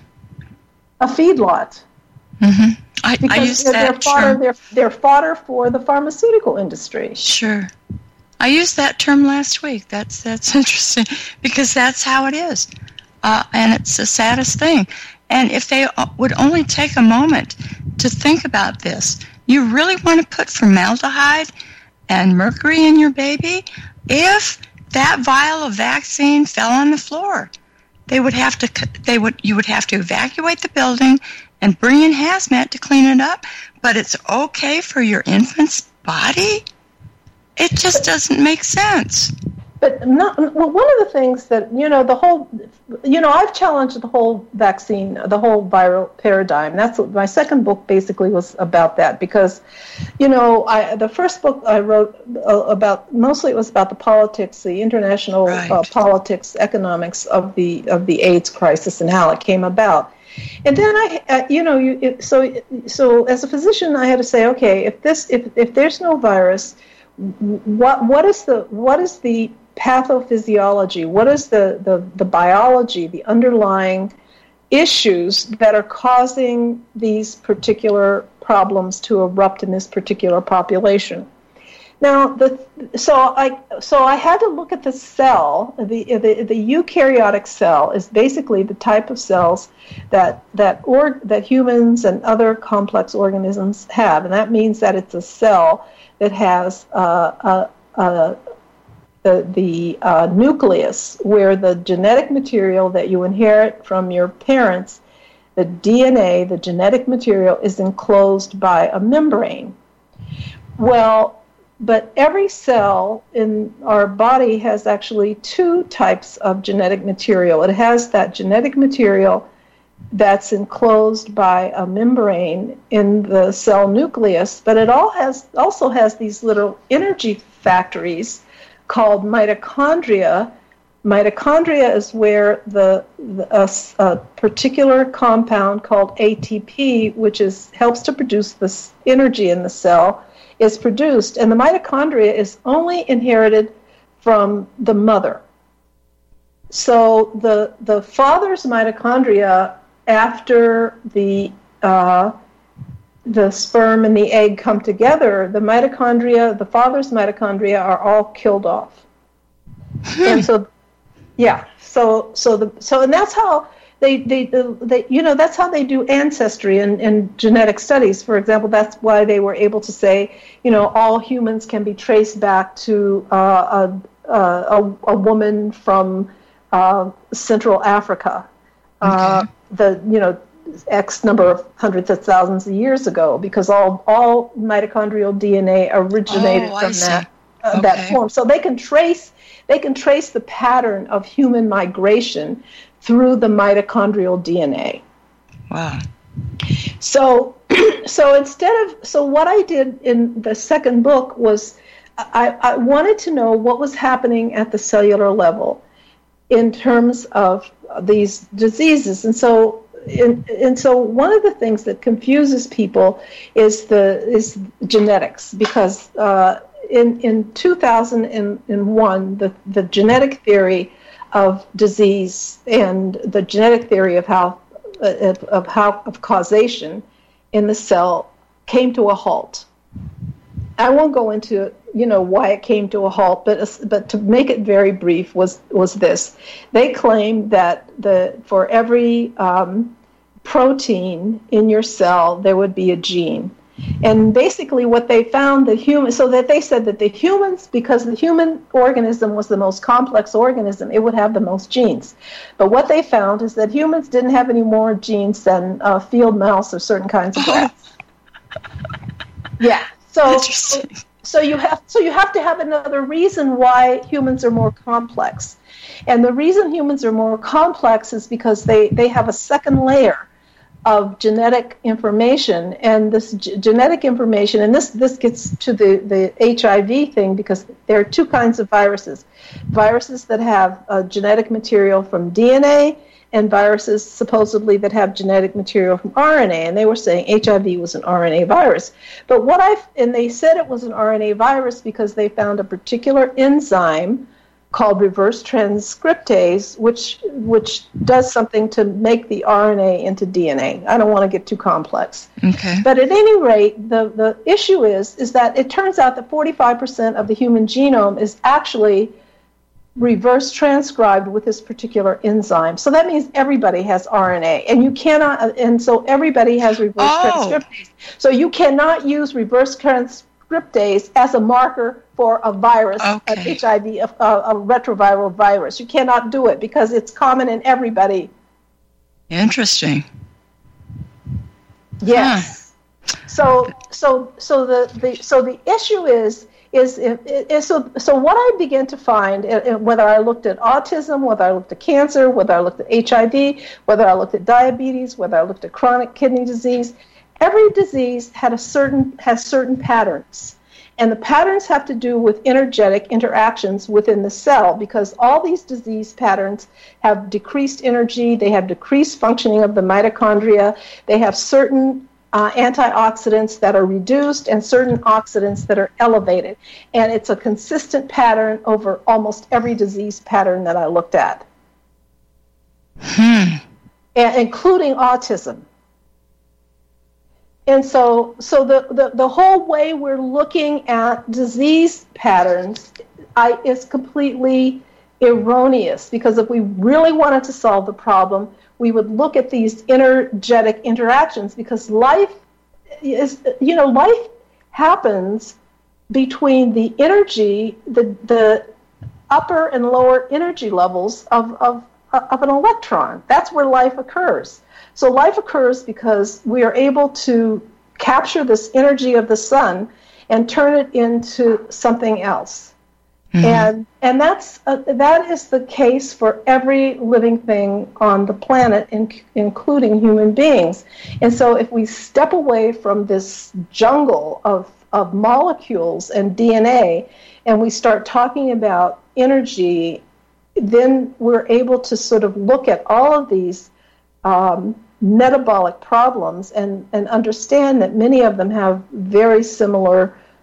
A feedlot. Mm-hmm. I, because I use they're, that they're fodder, term. They're, they're fodder for the pharmaceutical industry. Sure. I used that term last week. That's that's interesting, because that's how it is. Uh, and it's the saddest thing. And if they would only take a moment to think about this, you really want to put formaldehyde and mercury in your baby? If that vial of vaccine fell on the floor, they would have to they would you would have to evacuate the building and bring in hazmat to clean it up. But it's okay for your infant's body? It just doesn't make sense. But not, well, one of the things that, you know, the whole, you know, I've challenged the whole vaccine, the whole viral paradigm. That's what, my second book basically was about that, because, you know, I, the first book I wrote uh, about, mostly it was about the politics, the international right. uh, politics, economics of the of the AIDS crisis and how it came about. And then I, uh, you know, you, it, so so as a physician, I had to say, okay, if this, if if there's no virus, what what is the what is the pathophysiology? What is the, the, the biology, the underlying issues that are causing these particular problems to erupt in this particular population? Now, the, so I so I had to look at the cell. The, the the eukaryotic cell is basically the type of cells that that or that humans and other complex organisms have, and that means that it's a cell that has uh, a, a the, the uh, nucleus, where the genetic material that you inherit from your parents, the D N A, the genetic material, is enclosed by a membrane. Well, but every cell in our body has actually two types of genetic material. It has that genetic material that's enclosed by a membrane in the cell nucleus, but it all has also has these little energy factories called mitochondria. Mitochondria is where the, the a, a particular compound called A T P, which is helps to produce this energy in the cell, is produced, and the mitochondria is only inherited from the mother. so the the father's mitochondria after the uh, the sperm and the egg come together, the mitochondria, the father's mitochondria are all killed off. And so, yeah, so so the so and that's how they they, they you know that's how they do ancestry and, and genetic studies. For example, that's why they were able to say, you know, all humans can be traced back to uh, a, a a woman from uh, Central Africa. Uh, okay. The you know. X number of hundreds of thousands of years ago, because all all mitochondrial D N A originated oh, from that uh, okay. that form. So they can trace they can trace the pattern of human migration through the mitochondrial D N A. Wow. So so instead of so what I did in the second book was I, I wanted to know what was happening at the cellular level in terms of these diseases, and so. And, and so one of the things that confuses people is the is genetics, because uh, in in two thousand one the the genetic theory of disease and the genetic theory of how uh, of how of causation in the cell came to a halt. I won't go into you know why it came to a halt, but but to make it very brief was was this: they claim that the for every um, protein in your cell there would be a gene, and basically what they found that human so that they said that the humans, because the human organism was the most complex organism, it would have the most genes. But what they found is that humans didn't have any more genes than uh, field mouse or certain kinds of rats. Yeah. So, so, so you have so you have to have another reason why humans are more complex, and the reason humans are more complex is because they, they have a second layer of genetic information, and this g- genetic information, and this this gets to the, the H I V thing, because there are two kinds of viruses: viruses that have uh, genetic material from D N A, and viruses supposedly that have genetic material from R N A, and they were saying H I V was an R N A virus. But what I and they said it was an R N A virus because they found a particular enzyme called reverse transcriptase, which which does something to make the R N A into D N A. I don't want to get too complex. Okay. But at any rate, the, the issue is is that it turns out that forty-five percent of the human genome is actually reverse transcribed with this particular enzyme. So that means everybody has R N A, and you cannot, and so everybody has reverse oh. transcriptase. So you cannot use reverse transcriptase as a marker for a virus, okay. an H I V, a, a retroviral virus. You cannot do it because it's common in everybody. Interesting. Yes. Huh. So, so, so the, the so the issue is. Is, is so so what I began to find, whether I looked at autism, whether I looked at cancer, whether I looked at H I V, whether I looked at diabetes, whether I looked at chronic kidney disease, every disease had a certain has certain patterns, and the patterns have to do with energetic interactions within the cell, because all these disease patterns have decreased energy, they have decreased functioning of the mitochondria, they have certain Uh, antioxidants that are reduced and certain oxidants that are elevated. And it's a consistent pattern over almost every disease pattern that I looked at, hmm. and, including autism. And so so the, the, the whole way we're looking at disease patterns I, is completely erroneous, because if we really wanted to solve the problem, we would look at these energetic interactions, because life is, you know, life happens between the energy, the the upper and lower energy levels of, of, of an electron. That's where life occurs. So life occurs because we are able to capture this energy of the sun and turn it into something else. Mm-hmm. And and that's uh, that is the case for every living thing on the planet, in, including human beings. And so if we step away from this jungle of, of molecules and D N A, and we start talking about energy, then we're able to sort of look at all of these um, metabolic problems and, and understand that many of them have very similar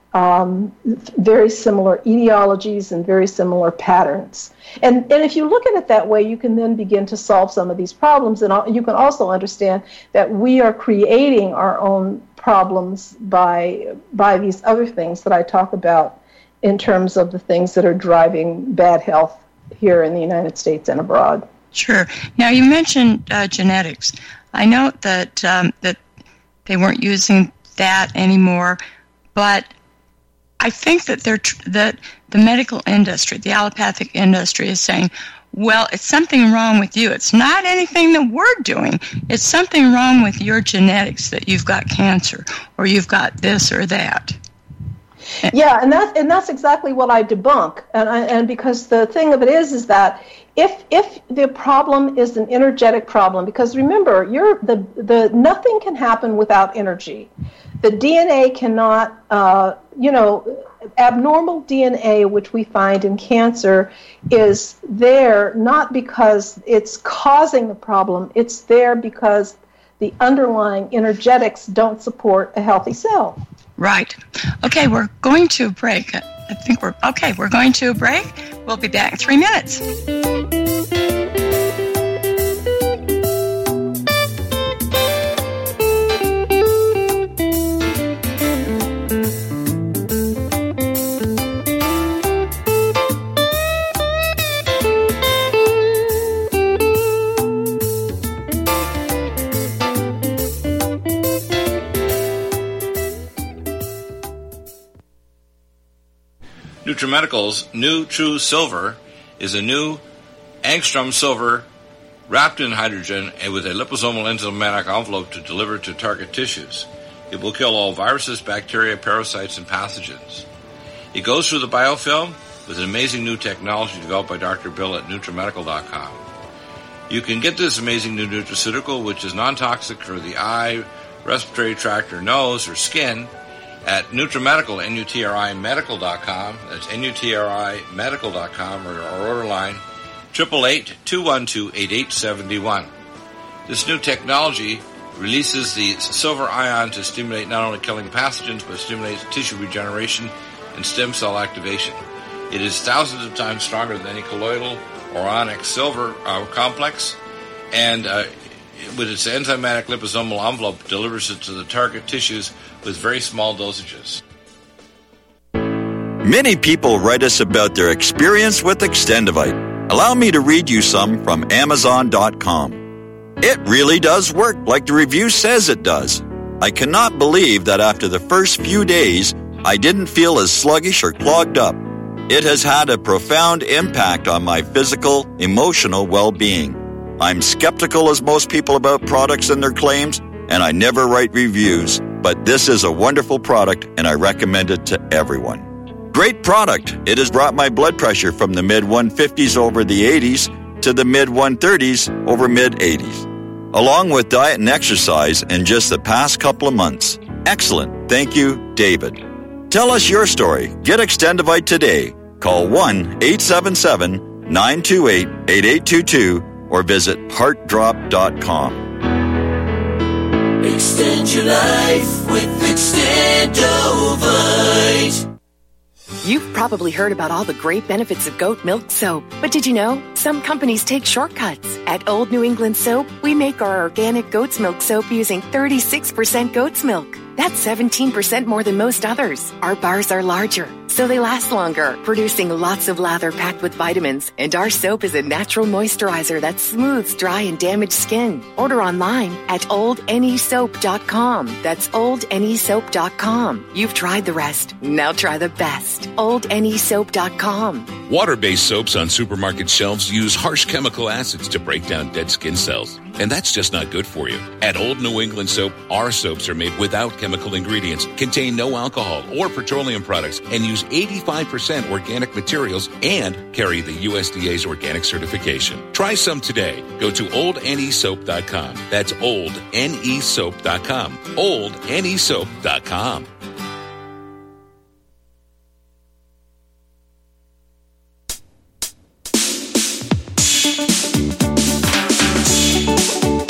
um, very similar etiologies and very similar patterns. And, and if you look at it that way, you can then begin to solve some of these problems. And you can also understand that we are creating our own problems by, by these other things that I talk about in terms of the things that are driving bad health here in the United States and abroad. Sure. Now, you mentioned uh, genetics. I know that um, that they weren't using that anymore, but I think that they're tr- that the medical industry, the allopathic industry, is saying, well, it's something wrong with you. It's not anything that we're doing. It's something wrong with your genetics, that you've got cancer or you've got this or that. Yeah, and that's and that's exactly what I debunk. And I, and because the thing of it is, is that if if the problem is an energetic problem, because remember, you're the the nothing can happen without energy. The D N A cannot, uh, you know, abnormal D N A, which we find in cancer, is there not because it's causing the problem. It's there because the underlying energetics don't support a healthy cell. Right. Okay, we're going to a break. I think we're, okay, we're going to a break. We'll be back in three minutes. NutriMedical's new True Silver is a new angstrom silver wrapped in hydrogen and with a liposomal enzymatic envelope to deliver to target tissues. It will kill all viruses, bacteria, parasites, and pathogens. It goes through the biofilm with an amazing new technology developed by Doctor Bill at NutriMedical dot com. You can get this amazing new nutraceutical, which is non-toxic for the eye, respiratory tract, or nose, or skin, at NutriMedical, N U T R I Medical dot com. That's N U T R I Medical dot com, or our order line, eight eight eight, two one two, eight eight seven one. This new technology releases the silver ion to stimulate not only killing pathogens, but stimulates tissue regeneration and stem cell activation. It is thousands of times stronger than any colloidal or onyx silver uh, complex, and uh, with its enzymatic liposomal envelope, delivers it to the target tissues with very small dosages. Many people write us about their experience with Extendivite. Allow me to read you some from Amazon dot com. It really does work like the review says it does. I cannot believe that after the first few days, I didn't feel as sluggish or clogged up. It has had a profound impact on my physical, emotional well-being. I'm skeptical as most people about products and their claims, and I never write reviews, but this is a wonderful product and I recommend it to everyone. Great product. It has brought my blood pressure from the mid one fifties over the eighties to the mid one thirties over mid eighties, along with diet and exercise in just the past couple of months. Excellent. Thank you, David. Tell us your story. Get Extendivite today. Call one eight seven seven, nine two eight, eight eight two two or visit heart drop dot com. Extend your life with Extendovite. You've probably heard about all the great benefits of goat milk soap, but did you know some companies take shortcuts? At Old New England Soap, we make our organic goat's milk soap using thirty-six percent goat's milk. That's seventeen percent more than most others. Our bars are larger, so they last longer, producing lots of lather packed with vitamins. And our soap is a natural moisturizer that smooths dry and damaged skin. Order online at old n e soap dot com. That's old n e soap dot com. You've tried the rest. Now try the best. old n e soap dot com. Water-based soaps on supermarket shelves use harsh chemical acids to break down dead skin cells. And that's just not good for you. At Old New England Soap, our soaps are made without chemical ingredients, contain no alcohol or petroleum products, and use eighty-five percent organic materials and carry the U S D A's organic certification. Try some today. Go to old n e soap dot com. That's old n e soap dot com. old n e soap dot com.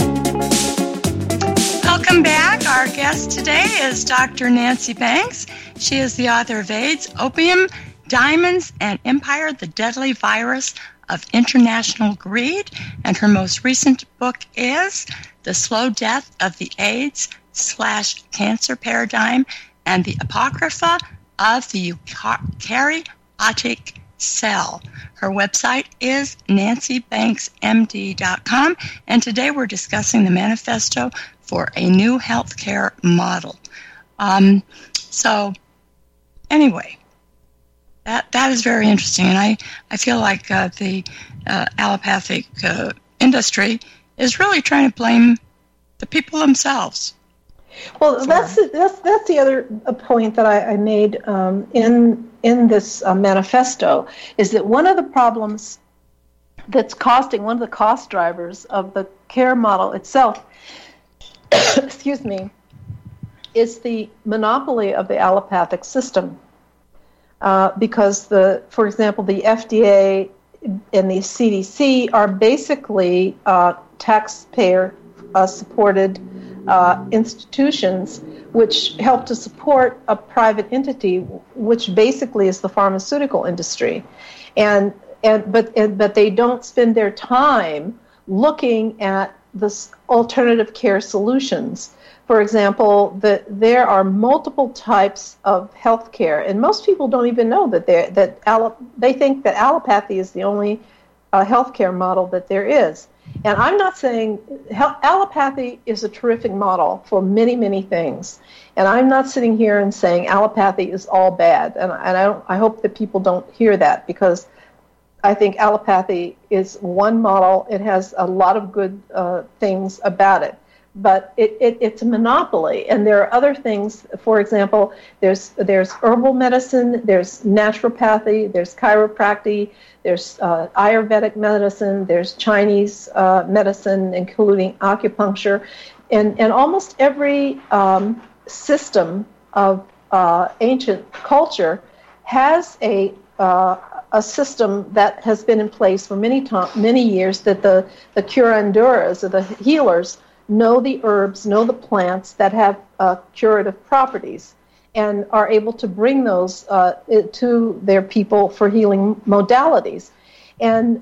Welcome back. Our guest today is Doctor Nancy Banks, She is the author of AIDS, Opium, Diamonds, and Empire, the Deadly Virus of International Greed. And her most recent book is The Slow Death of the AIDS slash Cancer Paradigm and the Apocrypha of the Eukaryotic Cell. Her website is nancy banks m d dot com, and today we're discussing the manifesto for a new healthcare model. Um, so, anyway, that that is very interesting, and I, I feel like uh, the uh, allopathic uh, industry is really trying to blame the people themselves. Well, that's that's that's the other point that I, I made um, in in this uh, manifesto, is that one of the problems that's costing, one of the cost drivers of the care model itself, excuse me, is the monopoly of the allopathic system. Uh, because the, for example, the F D A and the C D C are basically uh, taxpayer-supported uh, uh, institutions which help to support a private entity, which basically is the pharmaceutical industry, and and but and, but they don't spend their time looking at this alternative care solutions. For example, the, there are multiple types of health care, and most people don't even know that they that allo, they think that allopathy is the only uh, health care model that there is. And I'm not saying allopathy is a terrific model for many, many things. And I'm not sitting here and saying allopathy is all bad. And, and I, don't, I hope that people don't hear that, because I think allopathy is one model. It has a lot of good uh, things about it. But it, it, it's a monopoly, and there are other things. For example, there's there's herbal medicine, there's naturopathy, there's chiropractic, there's uh, Ayurvedic medicine, there's Chinese uh, medicine, including acupuncture, and and almost every um, system of uh, ancient culture has a uh, a system that has been in place for many to- many years. That the the curanderas, or the healers, know the herbs, know the plants that have uh, curative properties, and are able to bring those uh, to their people for healing modalities. And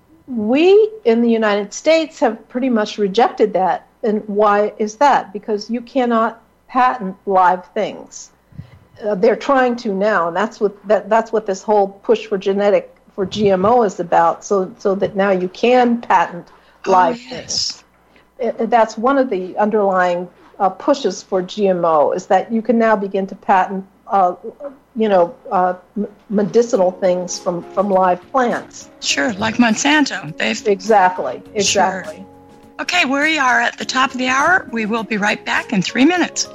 we in the United States have pretty much rejected that. And why is that? Because you cannot patent live things. Uh, they're trying to now, and that's what that, that's what this whole push for genetic for G M O is about. So so that now you can patent live oh, yes. things. It, that's one of the underlying uh, pushes for G M O, is that you can now begin to patent, uh, you know, uh, medicinal things from, from live plants. Sure, like Monsanto. They've exactly, exactly. Sure. Okay, we are at the top of the hour. We will be right back in three minutes.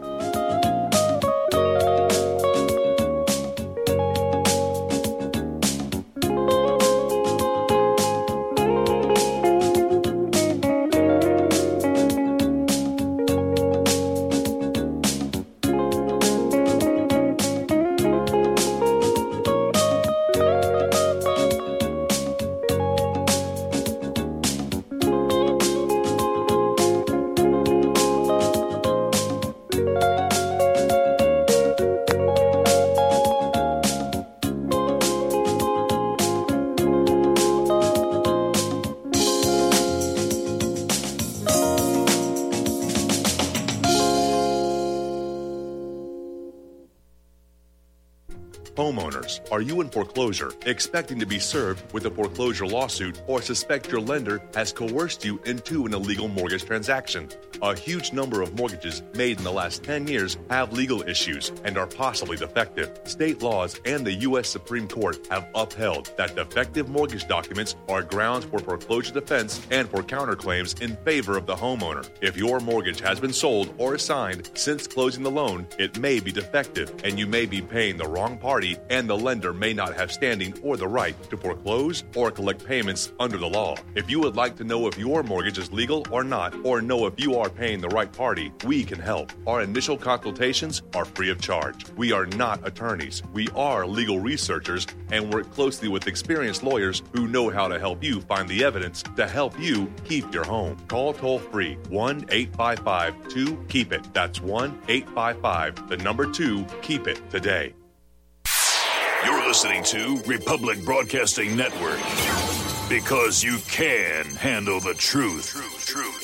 Homeowners, are you in foreclosure, expecting to be served with a foreclosure lawsuit, or suspect your lender has coerced you into an illegal mortgage transaction? A huge number of mortgages made in the last ten years have legal issues and are possibly defective. State laws and the U S Supreme Court have upheld that defective mortgage documents are grounds for foreclosure defense and for counterclaims in favor of the homeowner. If your mortgage has been sold or assigned since closing the loan, it may be defective, and you may be paying the wrong party party, and the lender may not have standing or the right to foreclose or collect payments under the law. If you would like to know if your mortgage is legal or not, or know if you are paying the right party, we can help. Our initial consultations are free of charge. We are not attorneys. We are legal researchers and work closely with experienced lawyers who know how to help you find the evidence to help you keep your home. Call toll-free one eight five five two keep it. That's one eight five five, the number two, keep it today. You're listening to Republic Broadcasting Network, because you can handle the truth. Truth, truth.